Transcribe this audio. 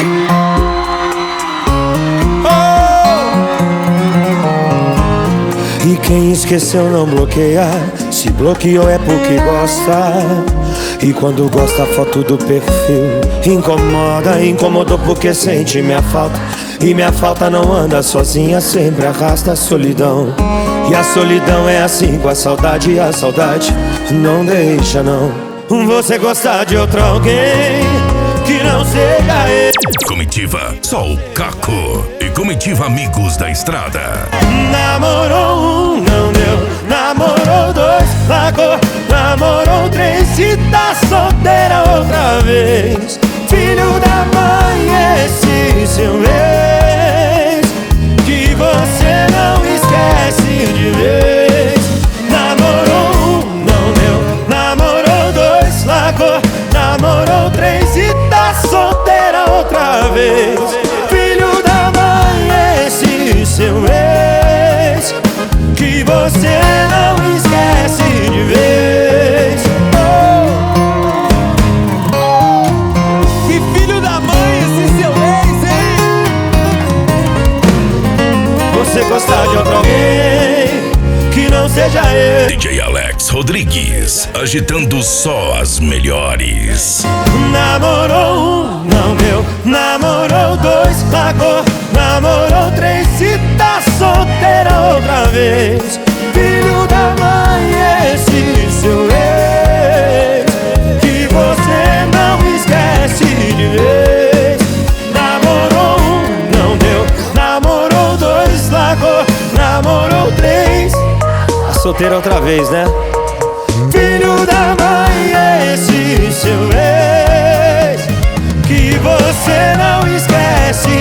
E quem esqueceu não bloqueia, se bloqueou é porque gosta. E quando gosta a foto do perfil incomoda, incomodou porque sente minha falta. E minha falta não anda sozinha, sempre arrasta a solidão. E a solidão é assim com a saudade, e a saudade não deixa não. Você gostar de outro alguém que não seja ele. Comitiva Sol Caco e Comitiva Amigos da Estrada. Namorou um, não deu. Namorou dois, largou. Namorou três, se tá solteira outra vez. Filho da mãe, esse seu ex, que você não esquece de vez. Namorou um, não deu. Namorou dois, largou. Namorou três, e tá solteira outra vez. Filho da mãe, esse seu ex, que você não esquece de vez. Que filho da mãe esse seu ex, hein? Você gostar de outro alguém que não seja ele. DJ Alex Rodrigues, agitando só as melhores. Namorou um, não deu. Namorou dois, largou. Namorou três, se tá solteira outra vez. Filho da mãe, esse seu ex, que você não esquece de vez. Namorou um, não deu. Namorou dois, largou. Namorou três, tá solteira outra vez, né? Filho da mãe, esse seu ex, que você não esquece